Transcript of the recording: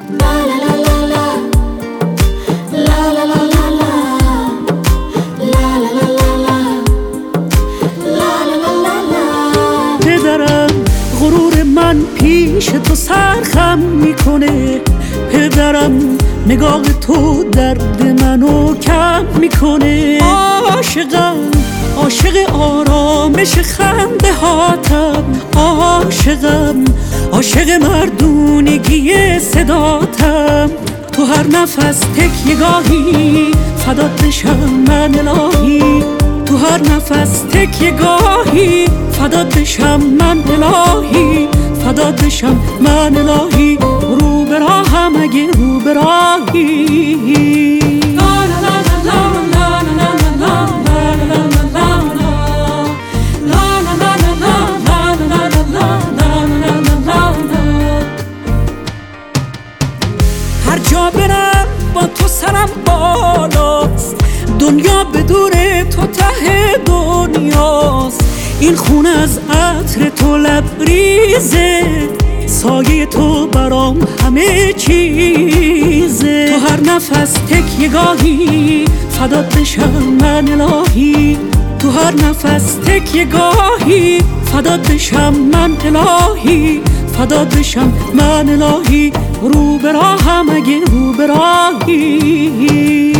پدرم غرور من پیش تو سرخم میکنه، پدرم نگاه تو درد منو کم میکنه. عاشقم عاشق آرامش خنده هاتم، عاشقم عاشق مردونگی صداتم. تو هر نفس تکیه‌گاهی فدات بشم من الهی، تو هر نفس تکیه‌گاهی فدات بشم من الهی، فدات بشم من الهی. رو به راهم اگه رو به راهی. هر جا برم با تو سرم بالاست، دنیا به دور تو ته دنیاست. این خون از عطر تو لبریزه، سایه تو برام همه چیزه. تو هر نفس تکیه‌گاهی فدات بشم من الهی، تو هر نفس تکیه‌گاهی فدات بشم من الهی، فدات بشم من الهی. رو به راهم اگه رو به راهی.